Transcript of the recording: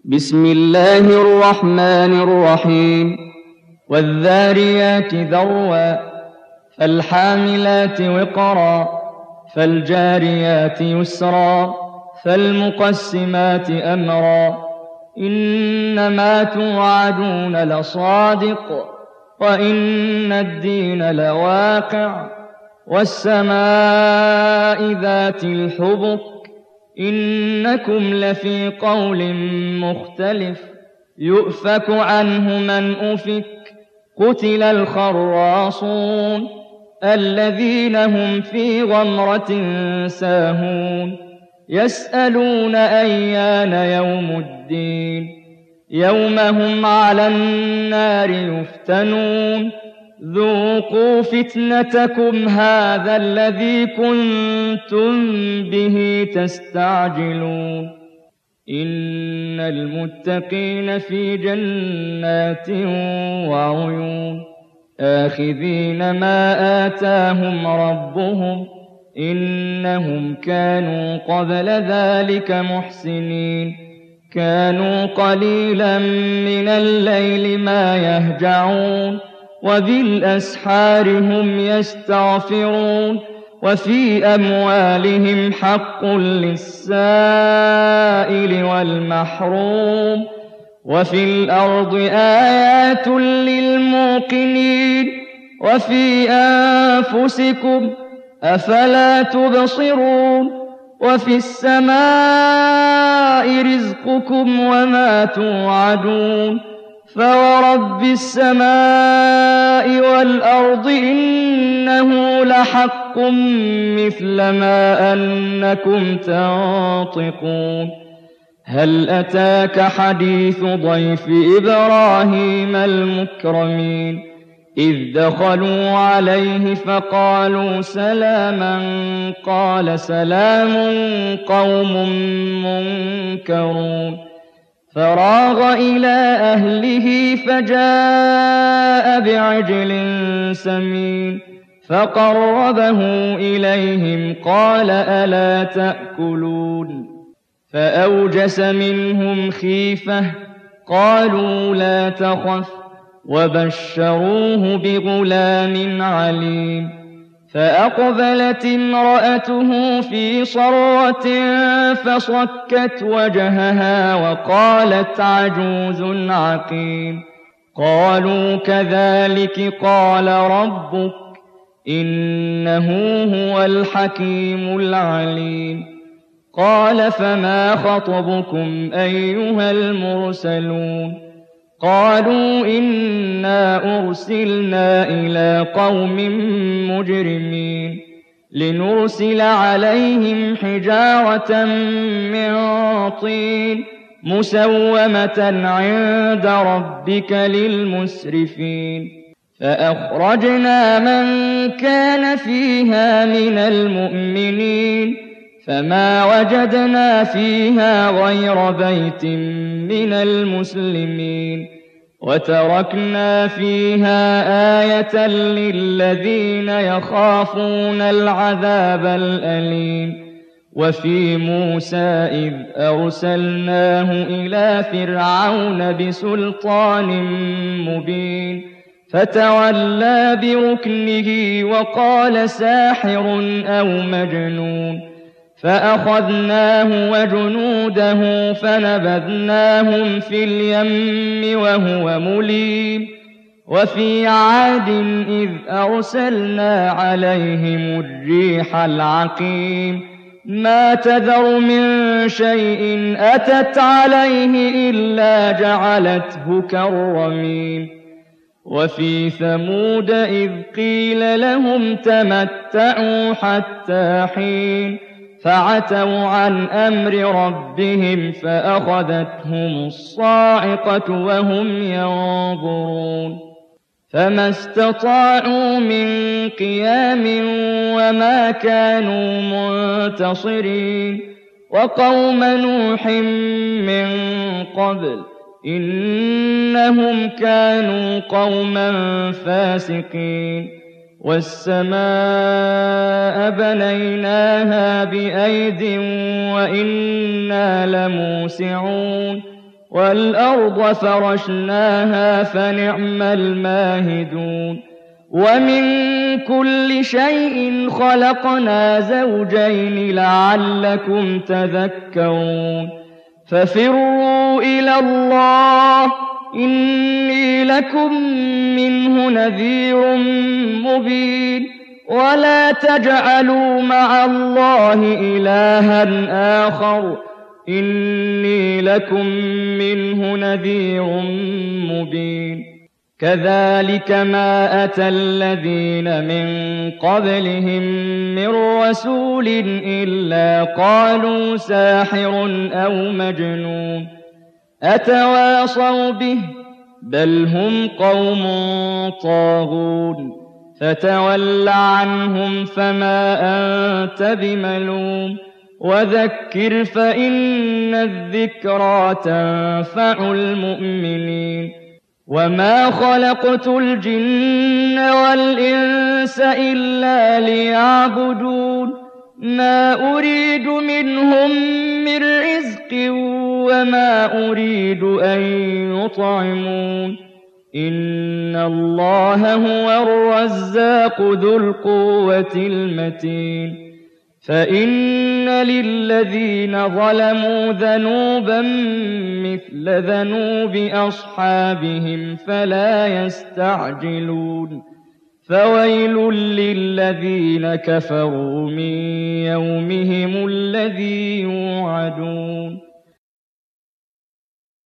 بسم الله الرحمن الرحيم والذاريات ذروا فالحاملات وقرا فالجاريات يسرا فالمقسمات أمرا إنما توعدون لصادق وإن الدين لواقع والسماء ذات الحبك إنكم لفي قول مختلف يؤفك عنه من أفك قتل الخراصون الذين هم في غمرة ساهون يسألون أيان يوم الدين يوم هم على النار يفتنون ذوقوا فتنتكم هذا الذي كنتم به تستعجلون إن المتقين في جنات وعيون آخذين ما آتاهم ربهم إنهم كانوا قبل ذلك محسنين كانوا قليلا من الليل ما يهجعون وبالأسحار هم يستغفرون وفي أموالهم حق للسائل والمحروم وفي الأرض آيات للموقنين وفي أنفسكم أفلا تبصرون وفي السماء رزقكم وما توعدون فورب السماء والأرض إنه لحق مثل ما أنكم تنطقون هل أتاك حديث ضيف إبراهيم المكرمين إذ دخلوا عليه فقالوا سلاما قال سلام قوم منكرون فراغ إلى أهله فجاء بعجل سمين فقربه إليهم قال ألا تأكلون فأوجس منهم خيفة قالوا لا تخف وبشروه بغلام عليم فأقبلت امرأته في صرة فصكت وجهها وقالت عجوز عقيم قالوا كذلك قال ربك إنه هو الحكيم العليم قال فما خطبكم أيها المرسلون قالوا إنا أرسلنا إلى قوم مجرمين لنرسل عليهم حجارة من طين مسومة عند ربك للمسرفين فأخرجنا من كان فيها من المؤمنين فما وجدنا فيها غير بيت من المسلمين وتركنا فيها آية للذين يخافون العذاب الأليم وفي موسى إذ أرسلناه إلى فرعون بسلطان مبين فتولى بركنه وقال ساحر أو مجنون فأخذناه وجنوده فنبذناهم في اليم وهو مليم وفي عاد إذ أرسلنا عليهم الريح العقيم ما تذر من شيء أتت عليه إلا جعلته كالرميم وفي ثمود إذ قيل لهم تمتعوا حتى حين فعتوا عن أمر ربهم فأخذتهم الصاعقة وهم ينظرون فما استطاعوا من قيام وما كانوا منتصرين وقوم نوح من قبل إنهم كانوا قوما فاسقين والسماء بنيناها بأيد وإنا لموسعون وَالْأَرْضَ فَرَشْنَاهَا فَنِعْمَ الْمَاهِدُونَ وَمِن كُلِّ شَيْءٍ خَلَقْنَا زَوْجَيْنِ لَعَلَّكُمْ تَذَكَّرُونَ فَفِرُّوا إِلَى اللَّهِ إِنِّي لَكُم مِّنْهُ نَذِيرٌ مُّبِينٌ وَلَا تَجْعَلُوا مَعَ اللَّهِ إِلَٰهًا آخَرَ إِنِّي لَكُم مِّنْهُ نَذِيرٌ مُّبِينٌ كَذَٰلِكَ مَا أَتَى الَّذِينَ مِن قَبْلِهِم مِّن رَّسُولٍ إِلَّا قَالُوا سَاحِرٌ أَوْ مَجْنُونٌ أَتَوَاصَوْا بِهِ ۚ بَلْ هُمْ قَوْمٌ طَاغُونَ فَتَوَلَّ عَنْهُمْ فَمَا أَنتَ بِمَلُومٍ وَذَكِّرْ فَإِنَّ الذِّكْرَىٰ تَنفَعُ الْمُؤْمِنِينَ وَمَا خَلَقْتُ الْجِنَّ وَالْإِنسَ إِلَّا لِيَعْبُدُونِ مَا أُرِيدُ مِنْهُم مِّن رِّزْقٍ وَمَا أُرِيدُ أَن يُطْعِمُونِ إِنَّ اللَّهَ هُوَ الرَّزَّاقُ ذُو الْقُوَّةِ الْمَتِينُ فَإِنَّ لِلَّذِينَ ظَلَمُوا ذَنُوبًا مِّثْلَ ذَنُوبِ أَصْحَابِهِمْ فَلَا يَسْتَعْجِلُونِ فَوَيْلٌ لِّلَّذِينَ كَفَرُوا مِن يَوْمِهِمُ الَّذِي يُوعَدُونَ